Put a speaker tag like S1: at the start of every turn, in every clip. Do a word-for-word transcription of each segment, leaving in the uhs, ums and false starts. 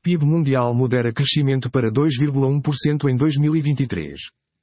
S1: P I B mundial modera crescimento para dois vírgula um por cento em dois mil e vinte e três.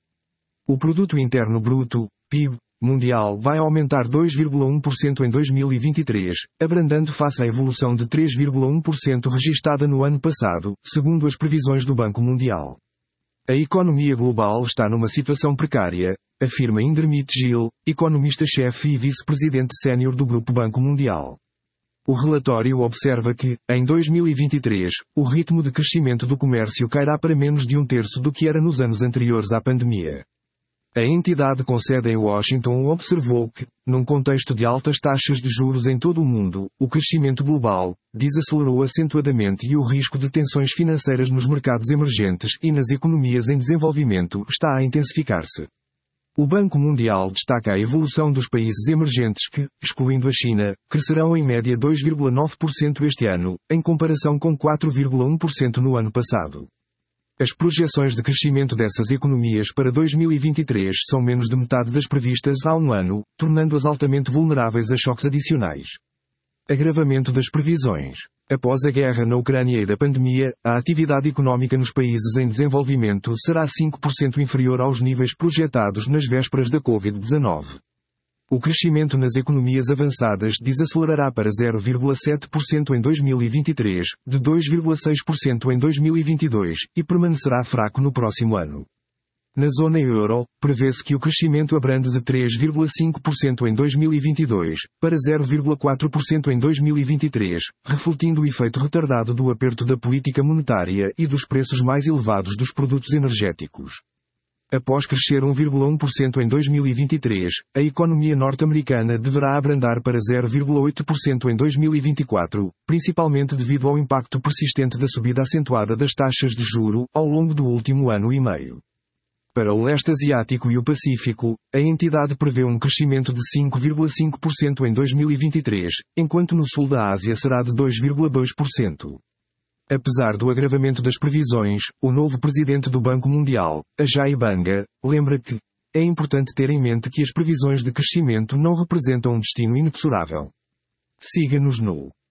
S1: O Produto Interno Bruto, P I B, mundial vai aumentar dois vírgula um por cento em dois mil e vinte e três, abrandando face à evolução de três vírgula um por cento registada no ano passado, segundo as previsões do Banco Mundial. A economia global está numa situação precária, afirma Indermit Gil, economista-chefe e vice-presidente sénior do Grupo Banco Mundial. O relatório observa que, em dois mil e vinte e três, o ritmo de crescimento do comércio cairá para menos de um terço do que era nos anos anteriores à pandemia. A entidade com sede em Washington observou que, num contexto de altas taxas de juros em todo o mundo, o crescimento global desacelerou acentuadamente e o risco de tensões financeiras nos mercados emergentes e nas economias em desenvolvimento está a intensificar-se. O Banco Mundial destaca a evolução dos países emergentes que, excluindo a China, crescerão em média dois vírgula nove por cento este ano, em comparação com quatro vírgula um por cento no ano passado. As projeções de crescimento dessas economias para dois mil e vinte e três são menos de metade das previstas há um ano, tornando-as altamente vulneráveis a choques adicionais. Agravamento das previsões. Após a guerra na Ucrânia e da pandemia, a atividade económica nos países em desenvolvimento será cinco por cento inferior aos níveis projetados nas vésperas da covid dezenove. O crescimento nas economias avançadas desacelerará para zero vírgula sete por cento em dois mil e vinte e três, de dois vírgula seis por cento em dois mil e vinte e dois, e permanecerá fraco no próximo ano. Na zona euro, prevê-se que o crescimento abrande de três vírgula cinco por cento em dois mil e vinte e dois, para zero vírgula quatro por cento em dois mil e vinte e três, refletindo o efeito retardado do aperto da política monetária e dos preços mais elevados dos produtos energéticos. Após crescer um vírgula um por cento em dois mil e vinte e três, a economia norte-americana deverá abrandar para zero vírgula oito por cento em dois mil e vinte e quatro, principalmente devido ao impacto persistente da subida acentuada das taxas de juro ao longo do último ano e meio. Para o leste asiático e o Pacífico, a entidade prevê um crescimento de cinco vírgula cinco por cento em dois mil e vinte e três, enquanto no sul da Ásia será de dois vírgula dois por cento. Apesar do agravamento das previsões, o novo presidente do Banco Mundial, Ajay Banga, lembra que é importante ter em mente que as previsões de crescimento não representam um destino inexorável. Siga-nos no